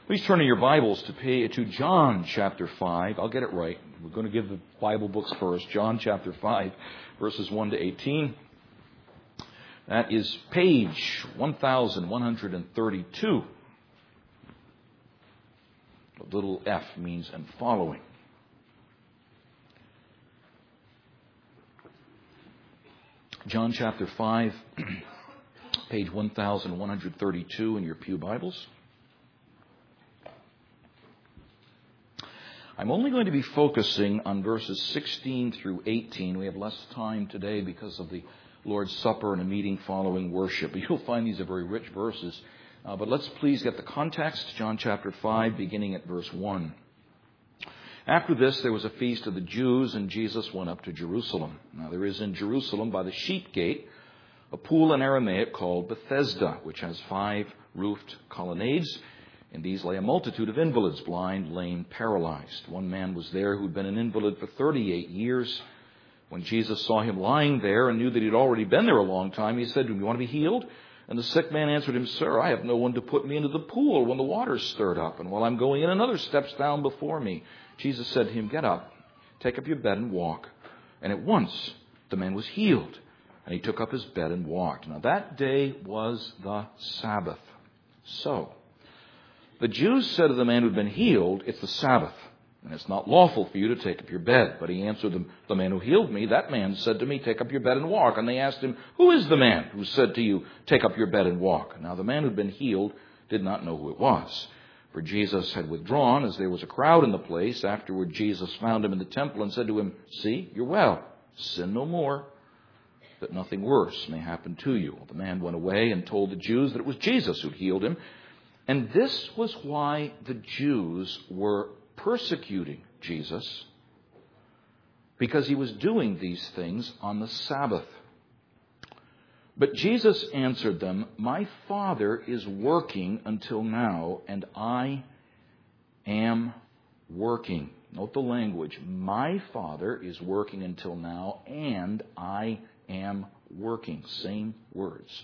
Please turn in your Bibles to John chapter 5. I'll get it right. We're going to give the Bible books first. John chapter 5, verses 1 to 18. That is page 1132. The little f means and following. John chapter 5, page 1132 in your pew Bibles. I'm only going to be focusing on verses 16 through 18. We have less time today because of the Lord's Supper and a meeting following worship. You'll find these are very rich verses. But let's please get the context. John chapter 5, beginning at verse 1. After this, there was a feast of the Jews, and Jesus went up to Jerusalem. Now there is in Jerusalem by the sheep gate a pool in Aramaic called Bethesda, which has 5 roofed colonnades. In these lay a multitude of invalids, blind, lame, paralyzed. One man was there who had been an invalid for 38 years. When Jesus saw him lying there and knew that he had already been there a long time, he said to him, "You want to be healed?" And the sick man answered him, "Sir, I have no one to put me into the pool when the water's stirred up. And while I'm going in, another steps down before me." Jesus said to him, "Get up, take up your bed and walk." And at once the man was healed. And he took up his bed and walked. Now that day was the Sabbath. So the Jews said to the man who had been healed, "It's the Sabbath, and it's not lawful for you to take up your bed." But he answered them, "The man who healed me, that man said to me, 'Take up your bed and walk.' And they asked him, 'Who is the man who said to you, 'Take up your bed and walk'?" Now the man who had been healed did not know who it was, for Jesus had withdrawn as there was a crowd in the place. Afterward Jesus found him in the temple and said to him, "See, you're well. Sin no more, that nothing worse may happen to you." The man went away and told the Jews that it was Jesus who healed him. And this was why the Jews were persecuting Jesus, because he was doing these things on the Sabbath. But Jesus answered them, "My Father is working until now, and I am working." Note the language. My Father is working until now, and I am working. Same words.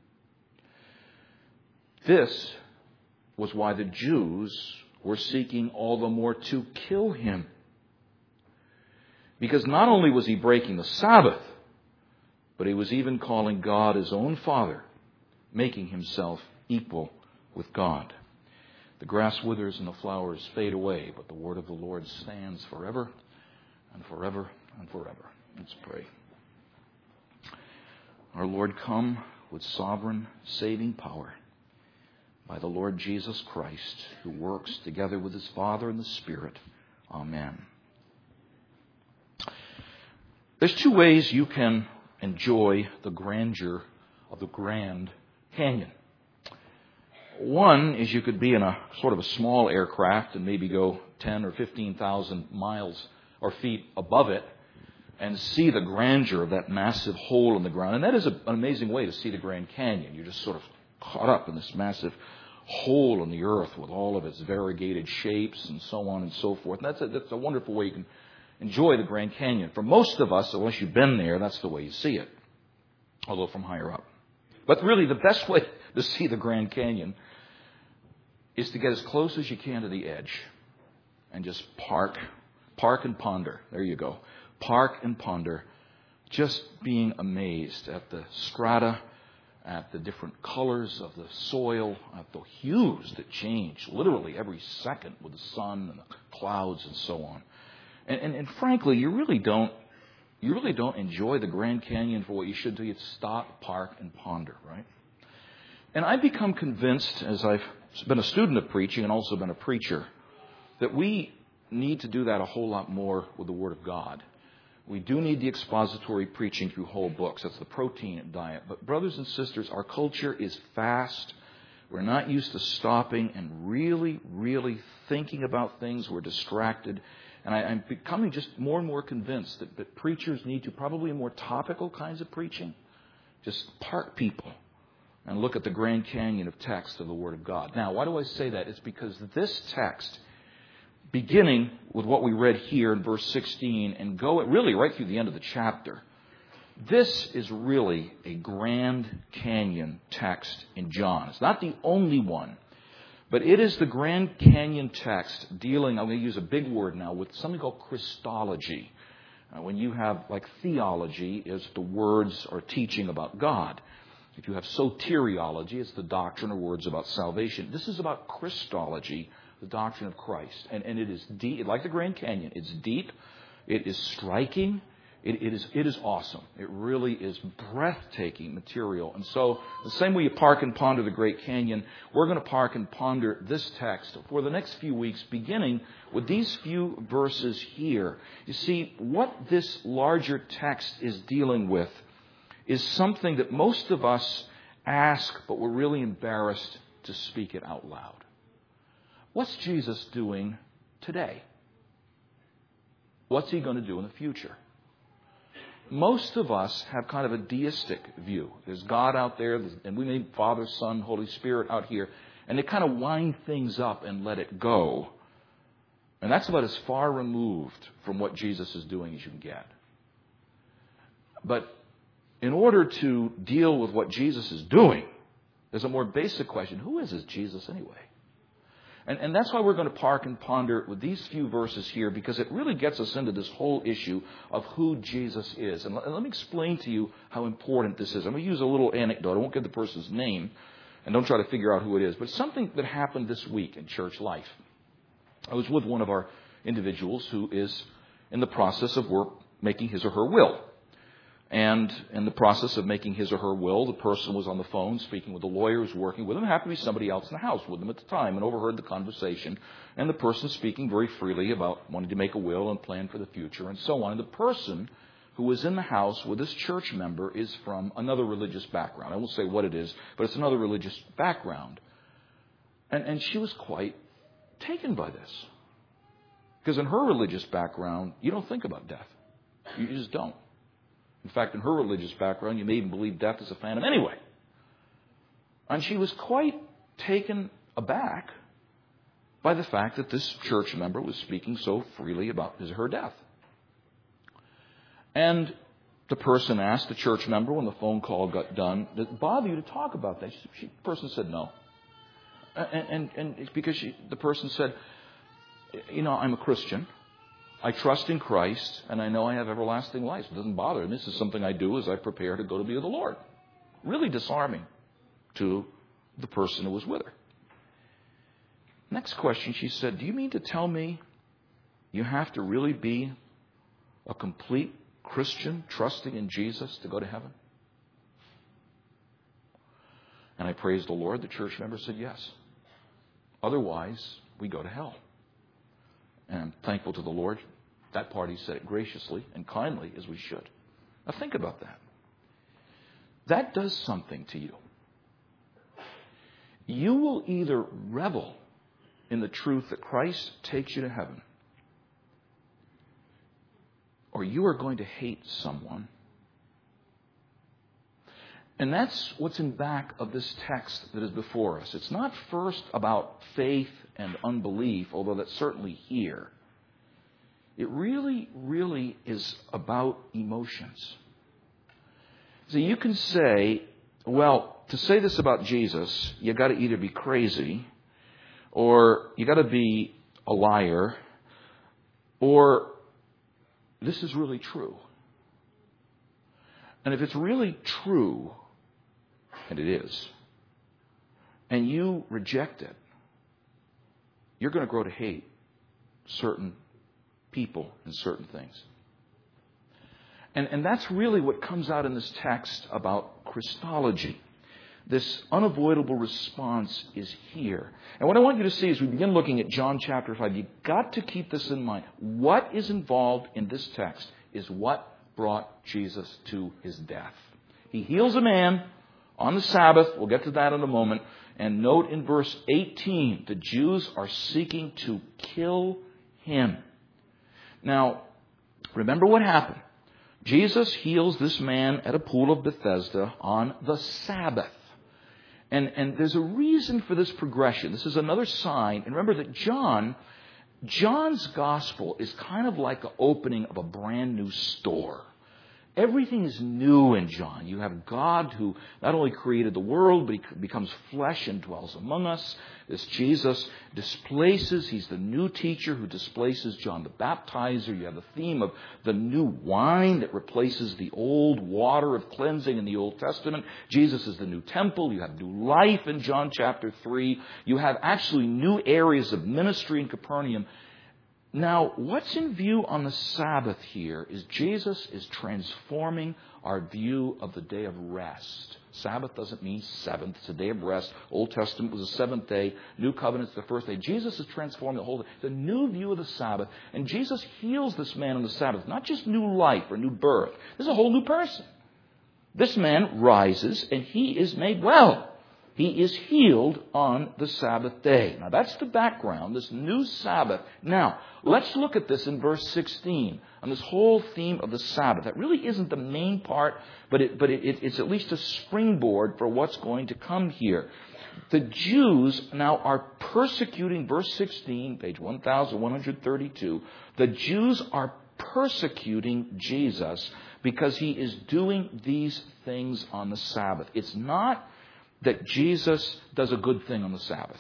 This was why the Jews were seeking all the more to kill him. Because not only was he breaking the Sabbath, but he was even calling God his own Father, making himself equal with God. The grass withers and the flowers fade away, but the word of the Lord stands forever and forever and forever. Let's pray. Our Lord, come with sovereign saving power by the Lord Jesus Christ, who works together with his Father and the Spirit. Amen. There's 2 ways you can enjoy the grandeur of the Grand Canyon. One is you could be in a sort of a small aircraft and maybe go 10 or 15,000 miles or feet above it and see the grandeur of that massive hole in the ground. And that is an amazing way to see the Grand Canyon. You're just sort of caught up in this massive hole in the earth with all of its variegated shapes and so on and so forth. And that's a wonderful way you can enjoy the Grand Canyon. For most of us, unless you've been there, that's the way you see it, although from higher up. But really, the best way to see the Grand Canyon is to get as close as you can to the edge and just park and ponder. There you go. Park and ponder, just being amazed at the strata, at the different colors of the soil, at the hues that change literally every second with the sun and the clouds and so on. And frankly, you really don't enjoy the Grand Canyon for what you should do. You stop, park, and ponder, right? And I've become convinced, as I've been a student of preaching and also been a preacher, that we need to do that a whole lot more with the Word of God. We do need the expository preaching through whole books. That's the protein diet. But brothers and sisters, our culture is fast. We're not used to stopping and really, really thinking about things. We're distracted. And I'm becoming just more and more convinced that preachers need to probably more topical kinds of preaching. Just park people and look at the Grand Canyon of text of the Word of God. Now, why do I say that? It's because this text, beginning with what we read here in verse 16 and go really right through the end of the chapter, this is really a Grand Canyon text in John. It's not the only one, But it is the Grand Canyon text dealing, I'm going to use a big word now, with something called Christology. When you have, like, theology is the words or teaching about God. If you have soteriology, it's the doctrine or words about salvation. This is about Christology, the doctrine of Christ. And it is deep, like the Grand Canyon. It's deep. It is striking. It is awesome. It really is breathtaking material. And so, the same way you park and ponder the Great Canyon, we're going to park and ponder this text for the next few weeks, beginning with these few verses here. You see, what this larger text is dealing with is something that most of us ask, but we're really embarrassed to speak it out loud. What's Jesus doing today? What's he going to do in the future? Most of us have kind of a deistic view. There's God out there, and we need Father, Son, Holy Spirit out here. And they kind of wind things up and let it go. And that's about as far removed from what Jesus is doing as you can get. But in order to deal with what Jesus is doing, there's a more basic question. Who is this Jesus anyway? And that's why we're going to park and ponder with these few verses here, because it really gets us into this whole issue of who Jesus is. And let me explain to you how important this is. I'm going to use a little anecdote. I won't give the person's name, and don't try to figure out who it is. But something that happened this week in church life. I was with one of our individuals who is in the process of making his or her will. And in the process of making his or her will, the person was on the phone speaking with the lawyer who's working with them. It happened to be somebody else in the house with them at the time, and overheard the conversation. And the person speaking very freely about wanting to make a will and plan for the future and so on. And the person who was in the house with this church member is from another religious background. I won't say what it is, but it's another religious background. And she was quite taken by this. Because in her religious background, you don't think about death. You just don't. In fact, in her religious background, you may even believe death is a phantom anyway. And she was quite taken aback by the fact that this church member was speaking so freely about his or her death. And the person asked the church member when the phone call got done, "Did it bother you to talk about that?" The person said no. And it's because the person said, "I'm a Christian. I trust in Christ, and I know I have everlasting life. It doesn't bother me. This is something I do as I prepare to go to be with the Lord." Really disarming to the person who was with her. Next question, she said, "Do you mean to tell me you have to really be a complete Christian, trusting in Jesus to go to heaven?" And I praised the Lord. The church member said yes. Otherwise, we go to hell. And I'm thankful to the Lord. That party said it graciously and kindly, as we should. Now think about that. That does something to you. You will either revel in the truth that Christ takes you to heaven, or you are going to hate someone. And that's what's in back of this text that is before us. It's not first about faith and unbelief, although that's certainly here. It really, really is about emotions. So you can say, well, to say this about Jesus, you got to either be crazy, or you got to be a liar, or this is really true. And if it's really true, and it is, and you reject it, you're going to grow to hate certain people and certain things. And that's really what comes out in this text about Christology. This unavoidable response is here. And what I want you to see as we begin looking at John chapter 5, you've got to keep this in mind. What is involved in this text is what brought Jesus to his death. He heals a man on the Sabbath. We'll get to that in a moment. And note in verse 18, the Jews are seeking to kill him. Now, remember what happened. Jesus heals this man at a pool of Bethesda on the Sabbath. And there's a reason for this progression. This is another sign. And remember that John's gospel is kind of like the opening of a brand new store. Everything is new in John. You have God who not only created the world, but He becomes flesh and dwells among us. This Jesus displaces, He's the new teacher who displaces John the Baptizer. You have the theme of the new wine that replaces the old water of cleansing in the Old Testament. Jesus is the new temple. You have new life in John chapter 3. You have actually new areas of ministry in Capernaum. Now, what's in view on the Sabbath here is Jesus is transforming our view of the day of rest. Sabbath doesn't mean seventh. It's a day of rest. Old Testament was the seventh day. New Covenant's the first day. Jesus is transforming the whole thing. It's a new view of the Sabbath. And Jesus heals this man on the Sabbath. Not just new life or new birth. This is a whole new person. This man rises and he is made well. He is healed on the Sabbath day. Now, that's the background, this new Sabbath. Now, let's look at this in verse 16, on this whole theme of the Sabbath. That really isn't the main part, but it's at least a springboard for what's going to come here. The Jews now are persecuting, verse 16, page 1132. The Jews are persecuting Jesus because He is doing these things on the Sabbath. It's not that Jesus does a good thing on the Sabbath.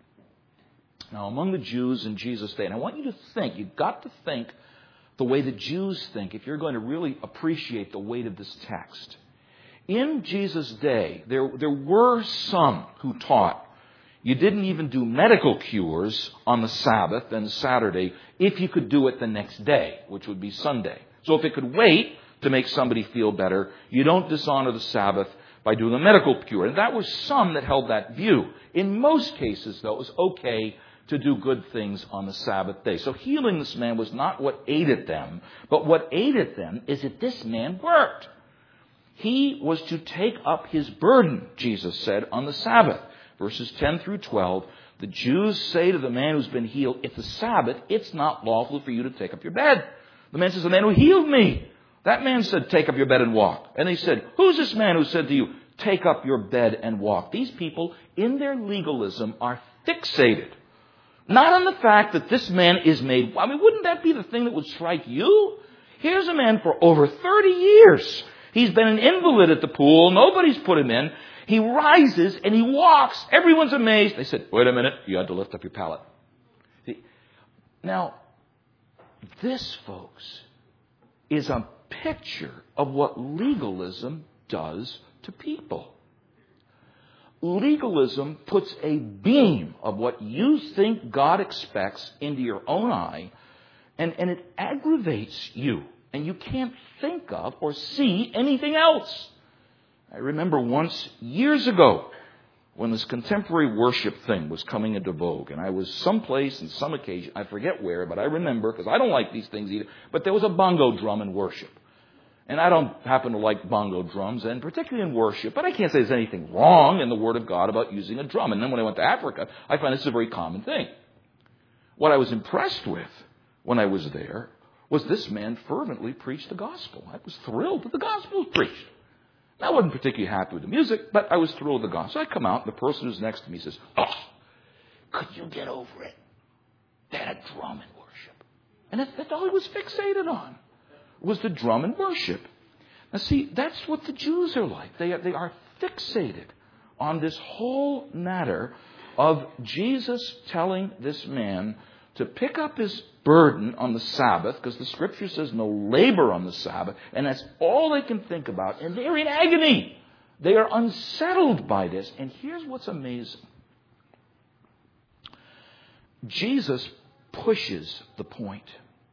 Now, among the Jews in Jesus' day, and I want you to think, you've got to think the way the Jews think if you're going to really appreciate the weight of this text. In Jesus' day, there were some who taught you didn't even do medical cures on the Sabbath and Saturday if you could do it the next day, which would be Sunday. So if it could wait to make somebody feel better, you don't dishonor the Sabbath by doing a medical cure. And that was some that held that view. In most cases, though, it was okay to do good things on the Sabbath day. So healing this man was not what aided them, but what aided them is that this man worked. He was to take up his burden, Jesus said, on the Sabbath. Verses 10 through 12, the Jews say to the man who's been healed, it's a Sabbath, it's not lawful for you to take up your bed. The man says, the man who healed me. That man said, take up your bed and walk. And they said, who's this man who said to you, take up your bed and walk? These people, in their legalism, are fixated. Not on the fact that this man is made. I mean, wouldn't that be the thing that would strike you? Here's a man for over 30 years. He's been an invalid at the pool. Nobody's put him in. He rises and he walks. Everyone's amazed. They said, wait a minute. You had to lift up your pallet. Now, this, folks, is a picture of what legalism does to people. Legalism puts a beam of what you think God expects into your own eye, and it aggravates you, and you can't think of or see anything else. I remember once, years ago, when this contemporary worship thing was coming into vogue, and I was someplace in some occasion, I forget where, but I remember, because I don't like these things either, but there was a bongo drum in worship. And I don't happen to like bongo drums, and particularly in worship, but I can't say there's anything wrong in the Word of God about using a drum. And then when I went to Africa, I found this is a very common thing. What I was impressed with when I was there was this man fervently preached the gospel. I was thrilled that the gospel was preached. I wasn't particularly happy with the music, but I was thrilled with the gospel. So I come out, and the person who's next to me says, oh, could you get over it? They had a drum in worship. And that's all he was fixated on. Was the drum and worship. Now see, that's what the Jews are like. They are fixated on this whole matter of Jesus telling this man to pick up his burden on the Sabbath, because the Scripture says no labor on the Sabbath, and that's all they can think about, and they're in agony. They are unsettled by this. And here's what's amazing. Jesus pushes the point.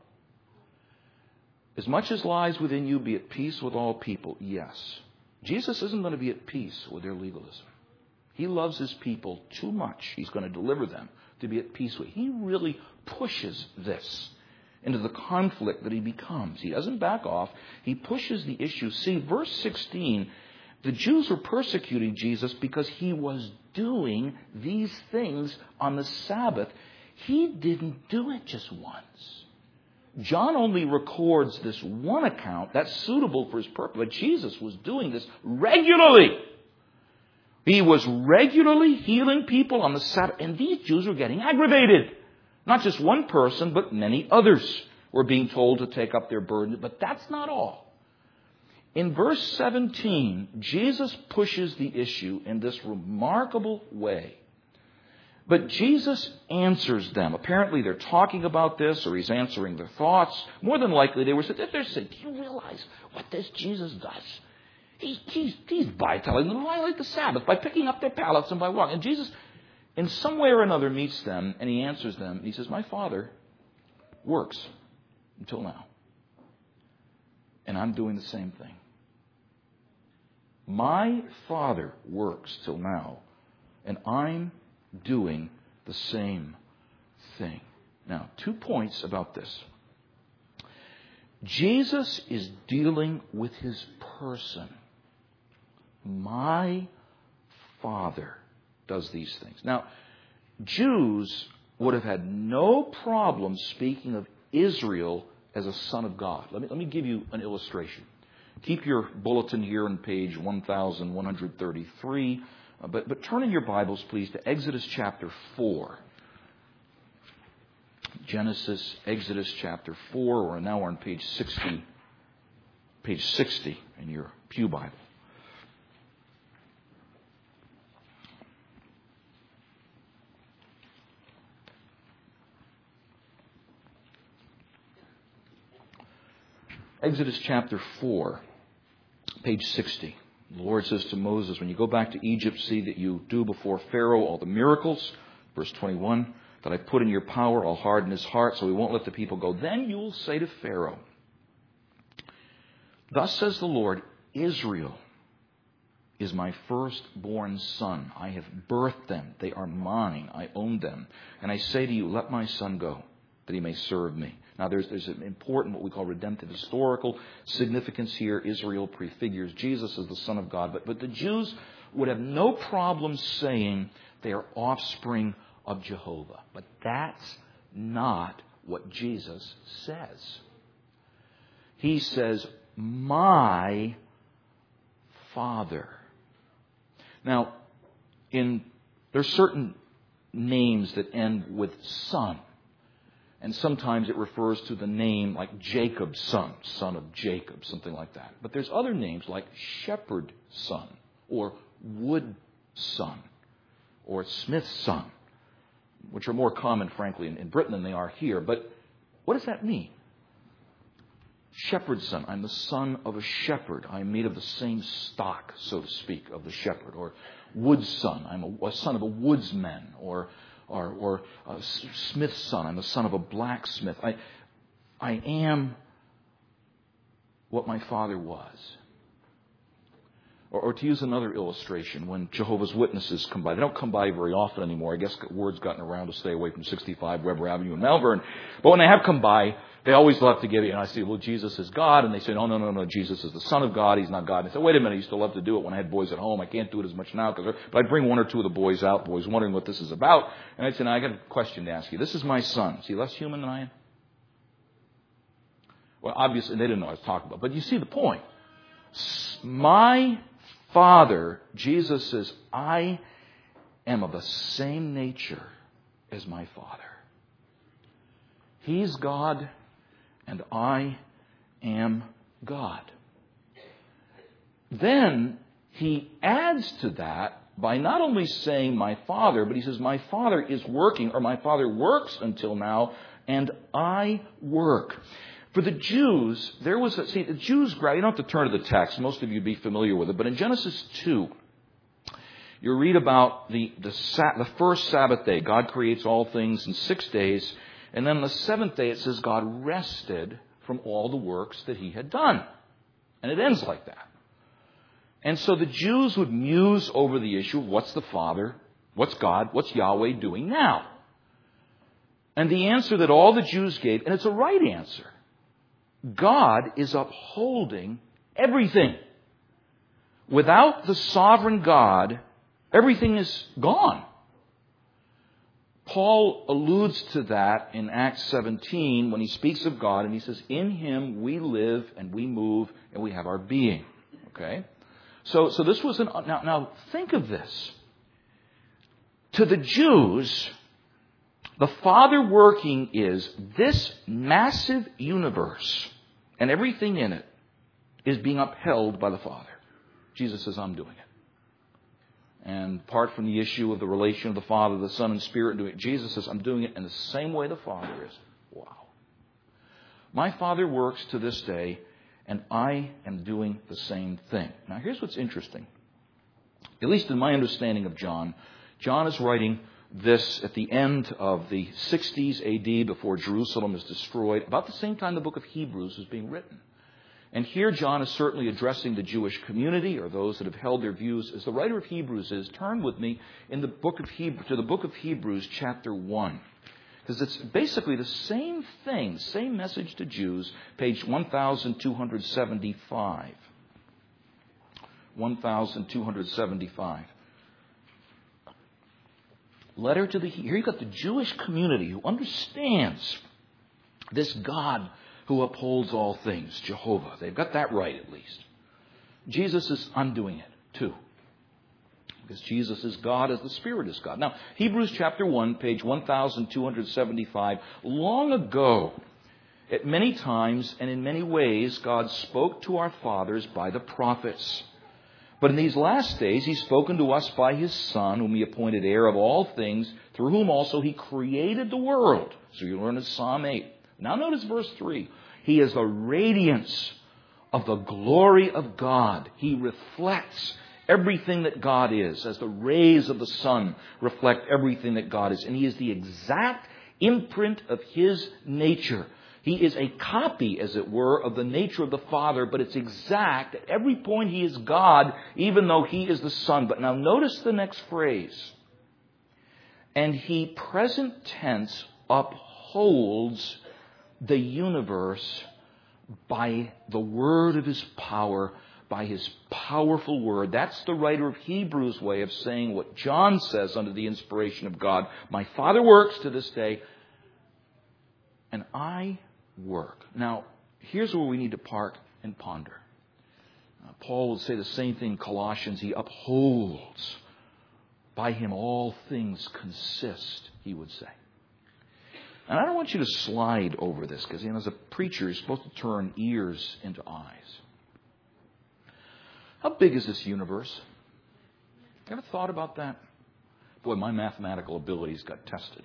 As much as lies within you, be at peace with all people. Yes. Jesus isn't going to be at peace with their legalism. He loves His people too much. He's going to deliver them to be at peace with. He really pushes this into the conflict that He becomes. He doesn't back off. He pushes the issue. See, verse 16, the Jews were persecuting Jesus because He was doing these things on the Sabbath. He didn't do it just once. John only records this one account that's suitable for his purpose. But Jesus was doing this regularly. He was regularly healing people on the Sabbath. And these Jews were getting aggravated. Not just one person, but many others were being told to take up their burden. But that's not all. In verse 17, Jesus pushes the issue in this remarkable way. But Jesus answers them. Apparently they're talking about this, or he's answering their thoughts. More than likely they're saying, do you realize what this Jesus does? He's telling them to violate the Sabbath by picking up their pallets and by walking. And Jesus, in some way or another, meets them and he answers them. And he says, my Father works until now. And I'm doing the same thing. My Father works till now. And I'm doing the same thing. Now, 2 points about this. Jesus is dealing with his person. My Father does these things. Now, Jews would have had no problem speaking of Israel as a son of God. Let me give you an illustration. Keep your bulletin here on page 1133. But turn in your Bibles, please, to Exodus chapter 4. Genesis, Exodus chapter 4. We're now on page 60 in your Pew Bible. Exodus chapter 4, page 60. The Lord says to Moses, when you go back to Egypt, see that you do before Pharaoh all the miracles. Verse 21, that I put in your power, I'll harden his heart so he won't let the people go. Then you will say to Pharaoh, thus says the Lord, Israel is my firstborn son. I have birthed them. They are mine. I own them. And I say to you, let my son go, that he may serve me. Now, there's an important, what we call redemptive historical significance here. Israel prefigures Jesus as the Son of God. But the Jews would have no problem saying they are offspring of Jehovah. But that's not what Jesus says. He says, my Father. Now, there's certain names that end with son. And sometimes it refers to the name like Jacob's son, son of Jacob, something like that. But there's other names like shepherd son, or wood son, or smith's son, which are more common, frankly, in Britain than they are here. But what does that mean? Shepherd's son. I'm the son of a shepherd. I'm made of the same stock, so to speak, of the shepherd. Or wood's son. I'm a son of a woodsman. Or a smith's son. I'm the son of a blacksmith. I am what my father was. Or to use another illustration, when Jehovah's Witnesses come by. They don't come by very often anymore. I guess word's gotten around to stay away from 65 Weber Avenue in Melbourne. But when they have come by, they always love to give you, and I say, well, Jesus is God. And they say, no, Jesus is the Son of God. He's not God. And I say, wait a minute, I used to love to do it when I had boys at home. I can't do it as much now. But I'd bring one or two of the boys out, boys wondering what this is about. And I'd say, now I got a question to ask you. This is my son. Is he less human than I am? Well, obviously, they didn't know what I was talking about. But you see the point. My Father, Jesus says, I am of the same nature as my Father. He's God, and I am God. Then he adds to that by not only saying my Father, but he says my Father is working, or my Father works until now, and I work. For the Jews, the Jews, you don't have to turn to the text. Most of you would be familiar with it. But in Genesis 2, you read about the first Sabbath day. God creates all things in 6 days. And then on the seventh day, it says God rested from all the works that he had done. And it ends like that. And so the Jews would muse over the issue of what's the Father, what's God, what's Yahweh doing now? And the answer that all the Jews gave, and it's a right answer, God is upholding everything. Without the sovereign God, everything is gone. Paul alludes to that in Acts 17 when he speaks of God, and he says, in him we live and we move and we have our being. Okay? So this was now think of this. To the Jews, the Father working is this massive universe and everything in it is being upheld by the Father. Jesus says, I'm doing it. And apart from the issue of the relation of the Father, the Son, and Spirit doing it, Jesus says, I'm doing it in the same way the Father is. Wow. My Father works to this day, and I am doing the same thing. Now, here's what's interesting. At least in my understanding of John, John is writing this at the end of the 60s AD, before Jerusalem is destroyed, about the same time the book of Hebrews is being written. And here John is certainly addressing the Jewish community, or those that have held their views. As the writer of Hebrews is, turn with me in the book of to the book of Hebrews, chapter 1. Because it's basically the same thing, same message to Jews, page 1275. 1275. Letter to the... Here you've got the Jewish community who understands this God who upholds all things, Jehovah. They've got that right, at least. Jesus is undoing it, too. Because Jesus is God as the Spirit is God. Now, Hebrews chapter 1, page 1275. Long ago, at many times and in many ways, God spoke to our fathers by the prophets. But in these last days, He's spoken to us by His Son, whom He appointed heir of all things, through whom also He created the world. So you learn in Psalm 8. Now notice verse 3. He is the radiance of the glory of God. He reflects everything that God is, as the rays of the sun reflect everything that God is. And He is the exact imprint of His nature. He is a copy, as it were, of the nature of the Father, but it's exact. At every point He is God, even though He is the Son. But now notice the next phrase. And He, present tense, upholds the universe by the word of His power, by His powerful word. That's the writer of Hebrews' way of saying what John says under the inspiration of God. My Father works to this day, and I work. Now, here's where we need to park and ponder. Paul would say the same thing in Colossians. He upholds. By Him all things consist, he would say. And I don't want you to slide over this, because as a preacher, you're supposed to turn ears into eyes. How big is this universe? Ever thought about that? Boy, my mathematical abilities got tested.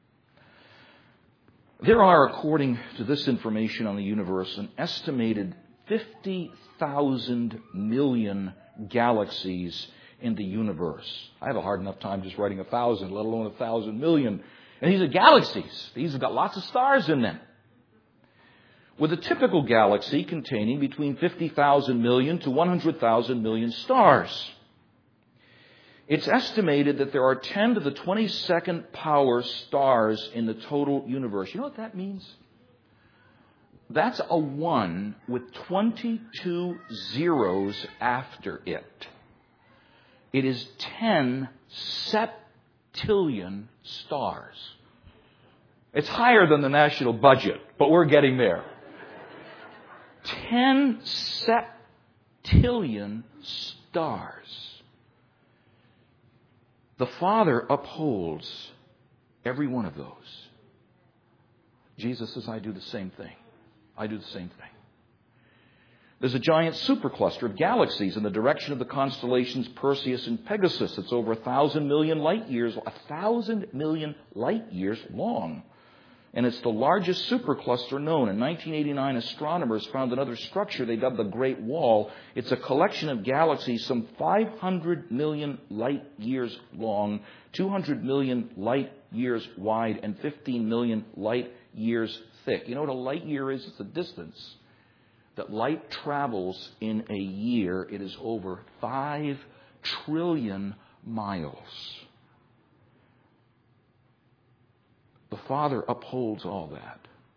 There are, according to this information on the universe, an estimated 50,000 million galaxies in the universe. I have a hard enough time just writing 1,000, let alone 1,000 million. And these are galaxies. These have got lots of stars in them. With a typical galaxy containing between 50,000 million to 100,000 million stars. It's estimated that there are 10 to the 22nd power stars in the total universe. You know what that means? That's a 1 with 22 zeros after it. It is 10 septillion stars. It's higher than the national budget, but we're getting there. 10 septillion stars. The Father upholds every one of those. Jesus says, I do the same thing. I do the same thing. There's a giant supercluster of galaxies in the direction of the constellations Perseus and Pegasus. It's over 1,000 million light years, 1,000 million light years long. And it's the largest supercluster known. In 1989, astronomers found another structure they dubbed the Great Wall. It's a collection of galaxies some 500 million light years long, 200 million light years wide, and 15 million light years thick. You know what a light year is? It's the distance that light travels in a year. It is over 5 trillion miles. The Father upholds all that.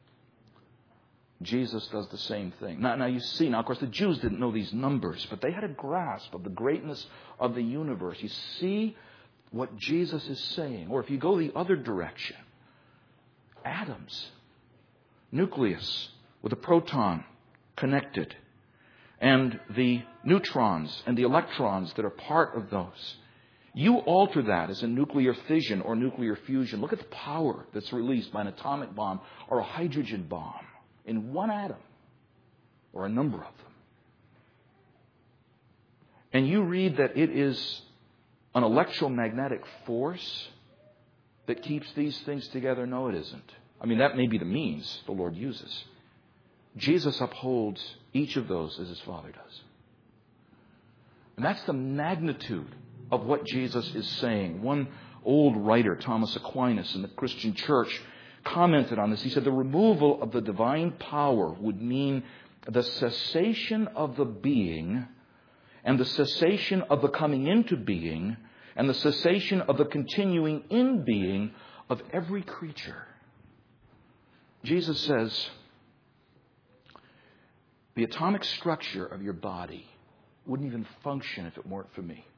Jesus does the same thing. Now you see, of course, the Jews didn't know these numbers, but they had a grasp of the greatness of the universe. You see what Jesus is saying. Or if you go the other direction, atoms, nucleus with a proton connected, and the neutrons and the electrons that are part of those. You alter that as a nuclear fission or nuclear fusion. Look at the power that's released by an atomic bomb or a hydrogen bomb in one atom or a number of them. and you read that it is an electromagnetic force that keeps these things together, no, it isn't. I mean, that may be the means the Lord uses. Jesus upholds each of those as His Father does. And that's the magnitude of what Jesus is saying. One old writer, Thomas Aquinas, in the Christian church, commented on this. He said, the removal of the divine power would mean the cessation of the being, and the cessation of the coming into being, and the cessation of the continuing in being of every creature. Jesus says, the atomic structure of your body wouldn't even function if it weren't for me.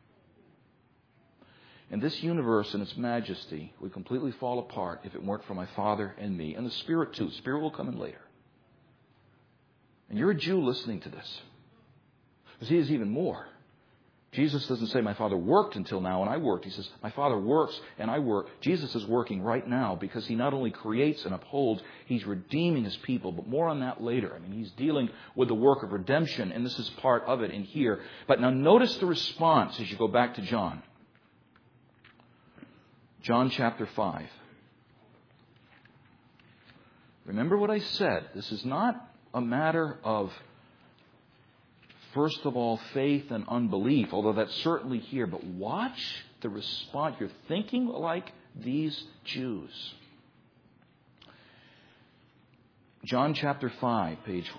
And this universe and its majesty would completely fall apart if it weren't for my Father and me. And the Spirit too. The Spirit will come in later. And you're a Jew listening to this. Because He is even more. Jesus doesn't say, my Father worked until now and I worked. He says, my Father works and I work. Jesus is working right now because He not only creates and upholds, He's redeeming His people. But more on that later. I mean, He's dealing with the work of redemption, and this is part of it in here. But now notice the response as you go back to John. John chapter 5. Remember what I said. This is not a matter of, first of all, faith and unbelief, although that's certainly here. But watch the response. You're thinking like these Jews. John chapter 5, page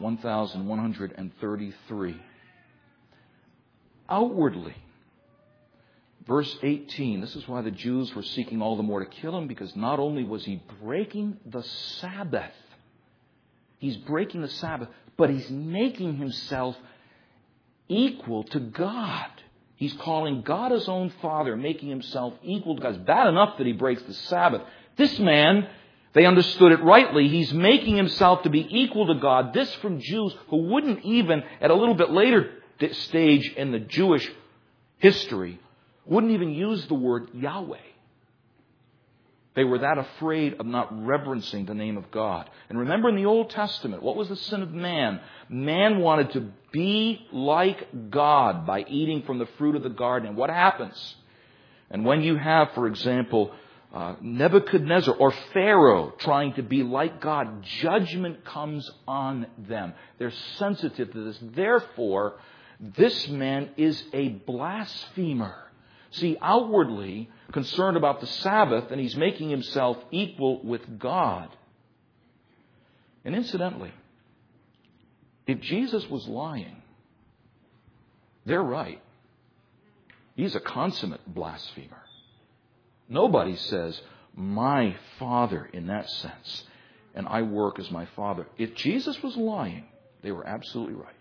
1133. Outwardly, verse 18, this is why the Jews were seeking all the more to kill Him, because not only was He breaking the Sabbath, He's breaking the Sabbath, but He's making Himself equal to God. He's calling God His own Father, making Himself equal to God. It's bad enough that He breaks the Sabbath. This man, they understood it rightly. He's making Himself to be equal to God. This from Jews who wouldn't even, at a little bit later stage in the Jewish history, wouldn't even use the word Yahweh. They were that afraid of not reverencing the name of God. And remember in the Old Testament, what was the sin of man? Man wanted to be like God by eating from the fruit of the garden. And what happens? And when you have, for example, Nebuchadnezzar or Pharaoh trying to be like God, judgment comes on them. They're sensitive to this. Therefore, this man is a blasphemer. See, outwardly concerned about the Sabbath, and he's making himself equal with God. And incidentally, if Jesus was lying, they're right. He's a consummate blasphemer. Nobody says, my Father in that sense, and I work as my Father. If Jesus was lying, they were absolutely right.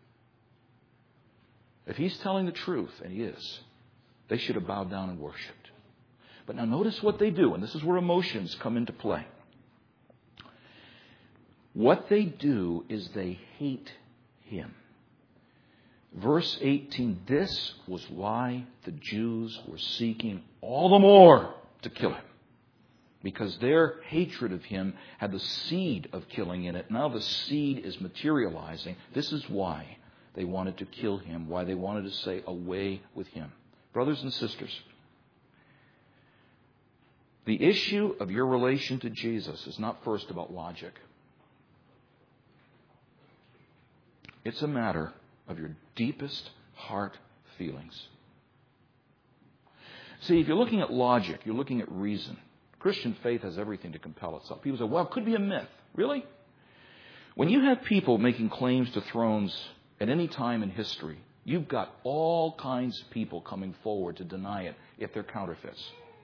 If He's telling the truth, and He is, they should have bowed down and worshipped. But now notice what they do, and this is where emotions come into play. What they do is they hate Him. Verse 18, this was why the Jews were seeking all the more to kill Him. Because their hatred of Him had the seed of killing in it. Now the seed is materializing. This is why they wanted to kill Him, why they wanted to say, away with Him. Brothers and sisters, the issue of your relation to Jesus is not first about logic. It's a matter of your deepest heart feelings. See, if you're looking at logic, you're looking at reason. Christian faith has everything to compel itself. People say, well, it could be a myth. Really? When you have people making claims to thrones at any time in history, you've got all kinds of people coming forward to deny it if they're counterfeits.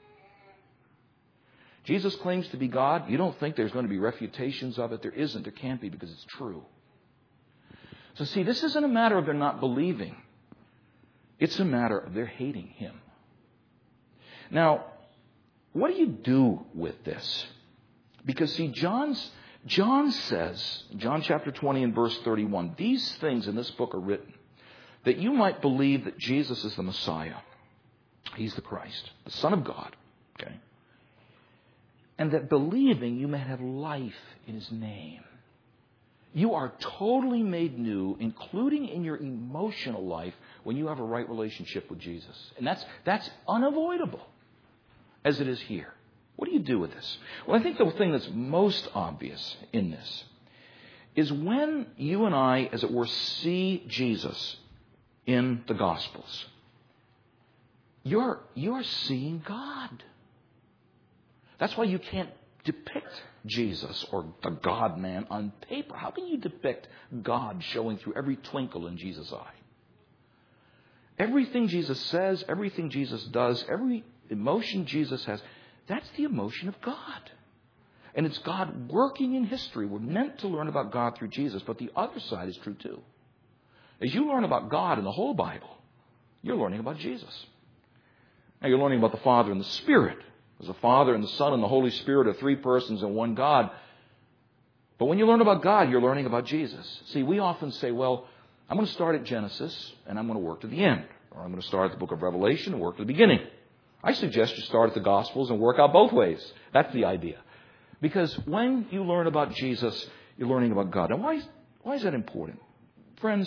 Jesus claims to be God. You don't think there's going to be refutations of it? There isn't. There can't be, because it's true. So see, this isn't a matter of they're not believing. It's a matter of they're hating Him. Now, what do you do with this? Because see, John says, John chapter 20 and verse 31, these things in this book are written that you might believe that Jesus is the Messiah. He's the Christ, the Son of God. Okay? And that believing you may have life in His name. You are totally made new, including in your emotional life, when you have a right relationship with Jesus. And that's unavoidable, as it is here. What do you do with this? Well, I think the thing that's most obvious in this is when you and I, as it were, see Jesus in the Gospels, you're seeing God. That's why you can't depict Jesus or the God-man on paper. How can you depict God showing through every twinkle in Jesus' eye? Everything Jesus says, everything Jesus does, every emotion Jesus has, that's the emotion of God. And it's God working in history. We're meant to learn about God through Jesus, but the other side is true too. As you learn about God in the whole Bible, you're learning about Jesus. Now you're learning about the Father and the Spirit. There's the Father and the Son and the Holy Spirit are three persons in one God. But when you learn about God, you're learning about Jesus. See, we often say, well, I'm going to start at Genesis and I'm going to work to the end. Or I'm going to start at the book of Revelation and work to the beginning. I suggest you start at the Gospels and work out both ways. That's the idea. Because when you learn about Jesus, you're learning about God. Now, why is that important? Friends,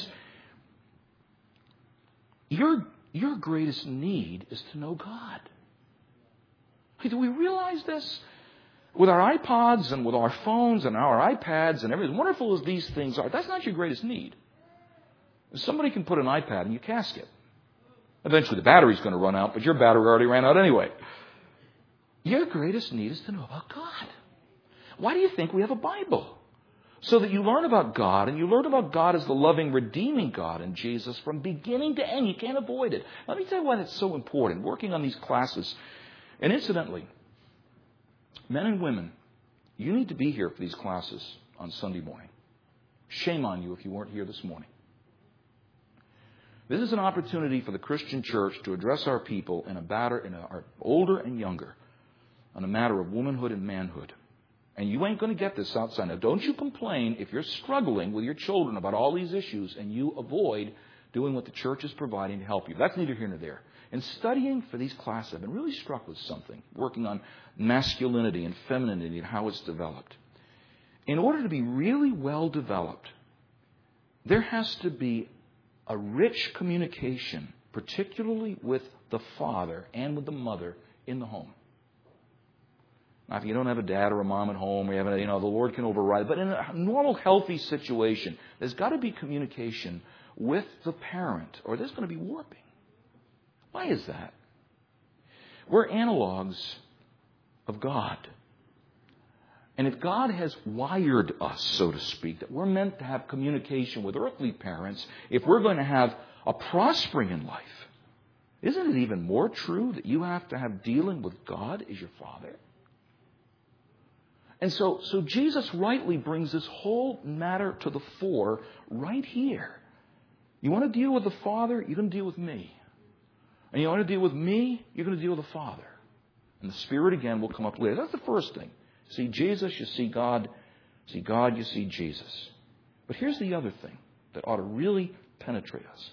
your greatest need is to know God. Hey, do we realize this? With our iPods and with our phones and our iPads and everything, as wonderful as these things are, that's not your greatest need. Somebody can put an iPad in your casket. Eventually the battery's going to run out, but your battery already ran out anyway. Your greatest need is to know about God. Why do you think we have a Bible? So that you learn about God, and you learn about God as the loving, redeeming God in Jesus from beginning to end. You can't avoid it. Let me tell you why that's so important, working on these classes. And incidentally, men and women, you need to be here for these classes on Sunday morning. Shame on you if you weren't here this morning. This is an opportunity for the Christian church to address our people our older and younger, on a matter of womanhood and manhood. And you ain't going to get this outside. Now, don't you complain if you're struggling with your children about all these issues and you avoid doing what the church is providing to help you. That's neither here nor there. In studying for these classes, I've been really struck with something, working on masculinity and femininity and how it's developed. In order to be really well developed, there has to be a rich communication, particularly with the father and with the mother in the home. Now, if you don't have a dad or a mom at home, or you have the Lord can override. But in a normal, healthy situation, there's got to be communication with the parent, or there's going to be warping. Why is that? We're analogs of God. And if God has wired us, so to speak, that we're meant to have communication with earthly parents, if we're going to have a prospering in life, isn't it even more true that you have to have dealing with God as your Father? And so Jesus rightly brings this whole matter to the fore right here. You want to deal with the Father, you're going to deal with me. And you want to deal with me, you're going to deal with the Father. And the Spirit, again, will come up later. That's the first thing. See Jesus, you see God. See God, you see Jesus. But here's the other thing that ought to really penetrate us.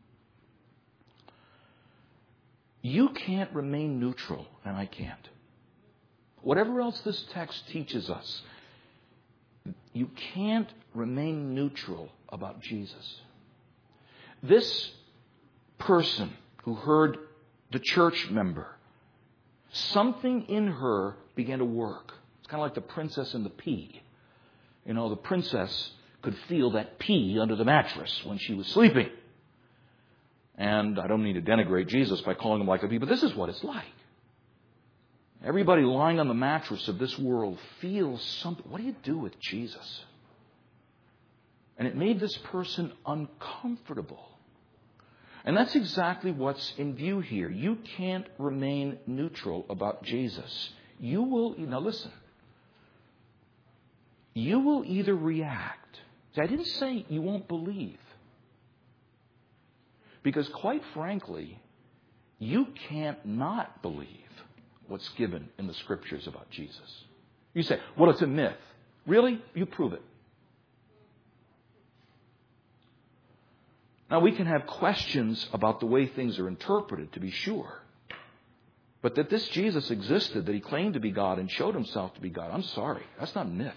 You can't remain neutral, and I can't. Whatever else this text teaches us, you can't remain neutral about Jesus. This person who heard the church member, something in her began to work. It's kind of like the princess and the pea. You know, the princess could feel that pea under the mattress when she was sleeping. And I don't mean to denigrate Jesus by calling him like a pea, but this is what it's like. Everybody lying on the mattress of this world feels something. What do you do with Jesus? And it made this person uncomfortable. And that's exactly what's in view here. You can't remain neutral about Jesus. You will, now listen, you will either react. See, I didn't say you won't believe. Because quite frankly, you can't not believe what's given in the Scriptures about Jesus. You say, well, it's a myth. Really? You prove it. Now, we can have questions about the way things are interpreted, to be sure. But that this Jesus existed, that he claimed to be God and showed himself to be God, I'm sorry, that's not a myth.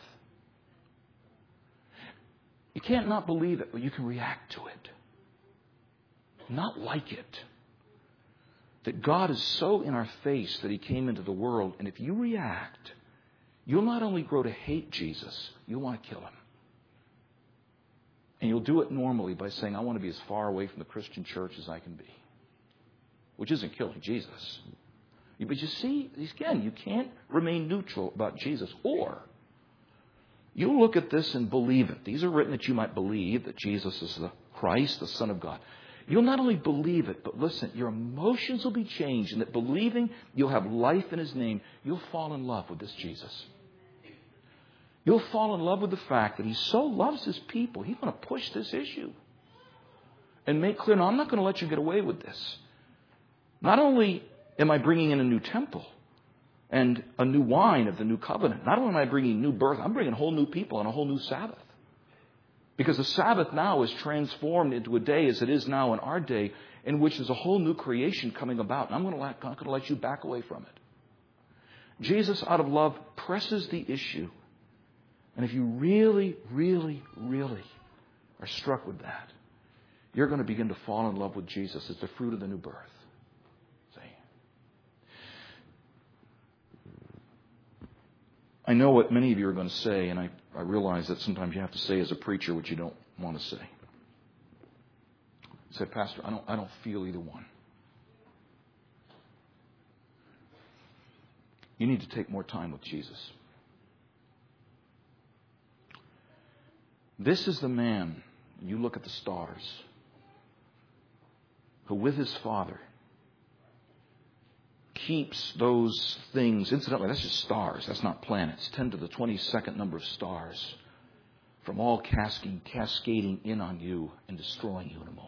You can't not believe it, but you can react to it. not like it. That God is so in our face that He came into the world, and if you react, you'll not only grow to hate Jesus, you'll want to kill Him. And you'll do it normally by saying, I want to be as far away from the Christian church as I can be. Which isn't killing Jesus. But you see, again, you can't remain neutral about Jesus. Or you look at this and believe it. These are written that you might believe that Jesus is the Christ, the Son of God. You'll not only believe it, but listen, your emotions will be changed, and that believing you'll have life in His name, you'll fall in love with this Jesus. You'll fall in love with the fact that He so loves His people, He's going to push this issue and make clear, no, I'm not going to let you get away with this. Not only am I bringing in a new temple and a new wine of the new covenant, not only am I bringing new birth, I'm bringing whole new people on a whole new Sabbath. Because the Sabbath now is transformed into a day as it is now in our day, in which there's a whole new creation coming about. And I'm not going to let you back away from it. Jesus, out of love, presses the issue. And if you really, really, really are struck with that, you're going to begin to fall in love with Jesus. It's the fruit of the new birth. See? I know what many of you are going to say, and I realize that sometimes you have to say as a preacher what you don't want to say. You say, Pastor, I don't feel either one. You need to take more time with Jesus. This is the man, you look at the stars, who with His Father keeps those things. Incidentally, that's just stars. That's not planets. 10 to the 22nd number of stars from all cascading in on you and destroying you in a moment.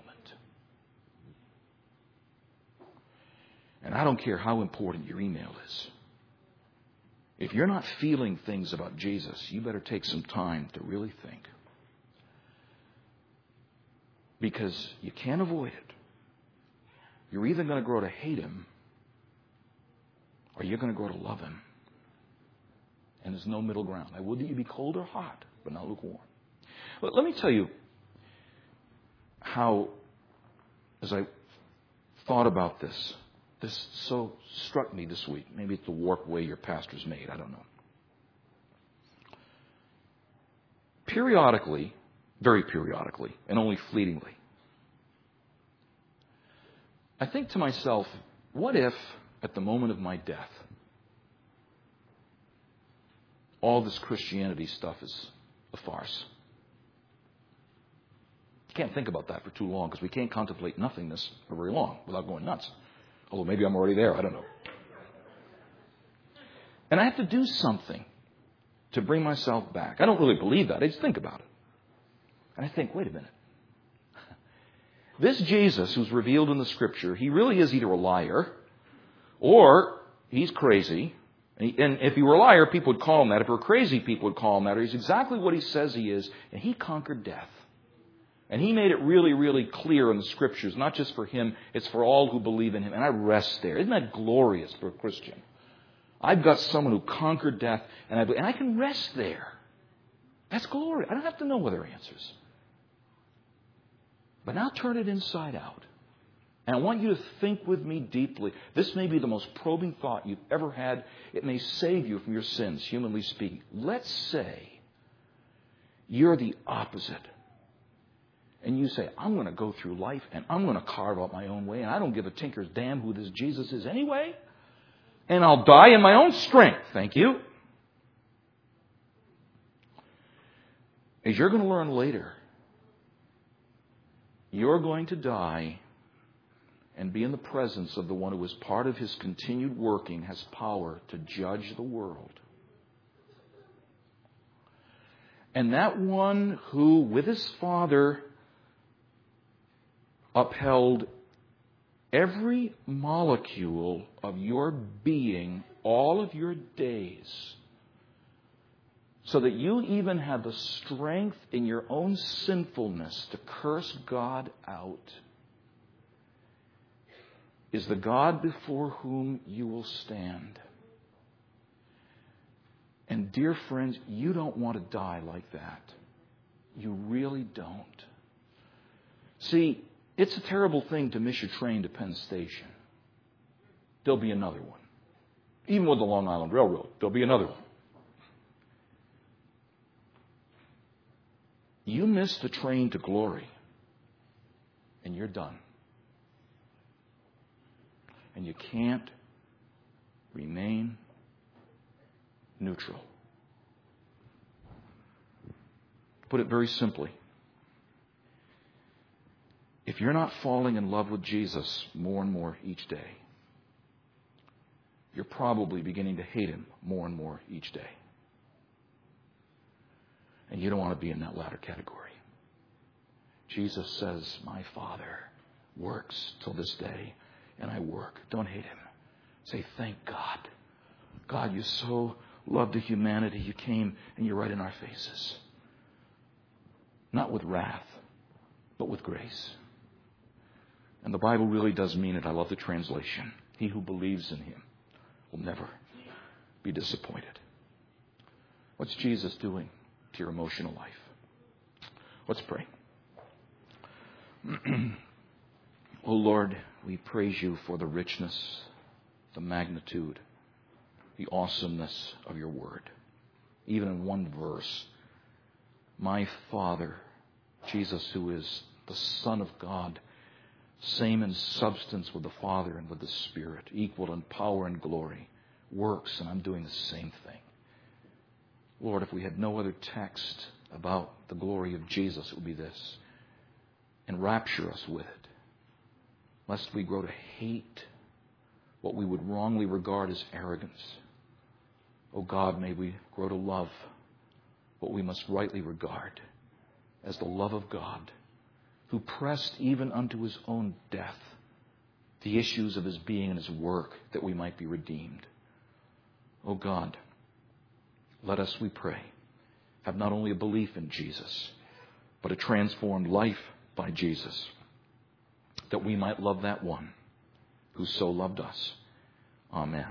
And I don't care how important your email is. If you're not feeling things about Jesus, you better take some time to really think. Because you can't avoid it. You're either going to grow to hate Him, or you're going to grow to love Him. And there's no middle ground. I would that you be cold or hot, but not lukewarm. But let me tell you how, as I thought about this so struck me this week. Maybe it's the warped way your pastor's made. I don't know. Periodically, very periodically, and only fleetingly, I think to myself, what if at the moment of my death, all this Christianity stuff is a farce? You can't think about that for too long because we can't contemplate nothingness for very long without going nuts. Although maybe I'm already there, I don't know. And I have to do something to bring myself back. I don't really believe that. I just think about it. And I think, wait a minute. This Jesus who's revealed in the Scripture, He really is either a liar or He's crazy. And if He were a liar, people would call Him that. If He were crazy, people would call Him that. Or He's exactly what He says He is. And He conquered death. And He made it really, really clear in the Scriptures, not just for Him, it's for all who believe in Him. And I rest there. Isn't that glorious for a Christian? I've got someone who conquered death, and I can rest there. That's glory. I don't have to know other answers. But now turn it inside out. And I want you to think with me deeply. This may be the most probing thought you've ever had. It may save you from your sins, humanly speaking. Let's say you're the opposite. And you say, I'm going to go through life and I'm going to carve out my own way. And I don't give a tinker's damn who this Jesus is anyway. And I'll die in my own strength. Thank you. As you're going to learn later, you're going to die and be in the presence of the one who is part of His continued working, has power to judge the world. And that one who, with His Father, upheld every molecule of your being all of your days, so that you even have the strength in your own sinfulness to curse God out, is the God before whom you will stand. And dear friends, you don't want to die like that. You really don't. See, It's a terrible thing to miss your train to Penn Station. There'll be another one. Even with the Long Island Railroad, there'll be another one. You miss the train to glory, and you're done. And you can't remain neutral. Put it very simply, if you're not falling in love with Jesus more and more each day, you're probably beginning to hate Him more and more each day. And you don't want to be in that latter category. Jesus says, my Father works till this day, and I work. Don't hate Him. Say, thank God. God, you so loved the humanity. You came and you're right in our faces. Not with wrath, but with grace. And the Bible really does mean it. I love the translation. He who believes in Him will never be disappointed. What's Jesus doing to your emotional life? Let's pray. Oh Lord, we praise You for the richness, the magnitude, the awesomeness of Your word. Even in one verse, my Father, Jesus, who is the Son of God, same in substance with the Father and with the Spirit, equal in power and glory, works, and I'm doing the same thing. Lord, if we had no other text about the glory of Jesus, it would be this. Enrapture us with it, lest we grow to hate what we would wrongly regard as arrogance. Oh God, may we grow to love what we must rightly regard as the love of God, who pressed even unto His own death the issues of His being and His work, that we might be redeemed. Oh God, let us, we pray, have not only a belief in Jesus, but a transformed life by Jesus, that we might love that one who so loved us. Amen.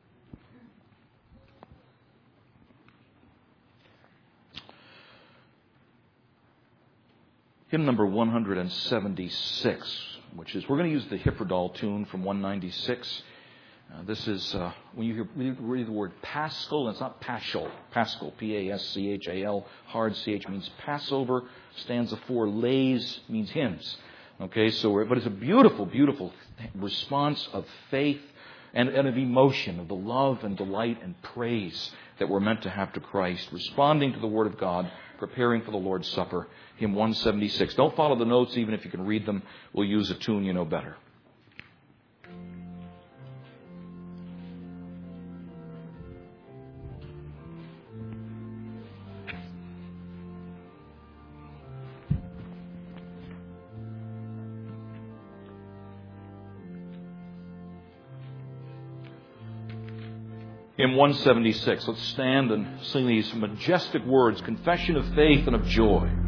Hymn number 176, which is, we're going to use the Hipperdal tune from 196. This is, when you read the word Paschal, it's not Paschal, Paschal, P-A-S-C-H-A-L, hard C-H means Passover, stanza 4, lays means hymns. Okay, so, but it's a beautiful, beautiful response of faith and of emotion, of the love and delight and praise that we're meant to have to Christ, responding to the Word of God, preparing for the Lord's Supper. Hymn 176. Don't follow the notes, even if you can read them. We'll use a tune you know better. Hymn 176. Let's stand and sing these majestic words, confession of faith and of joy.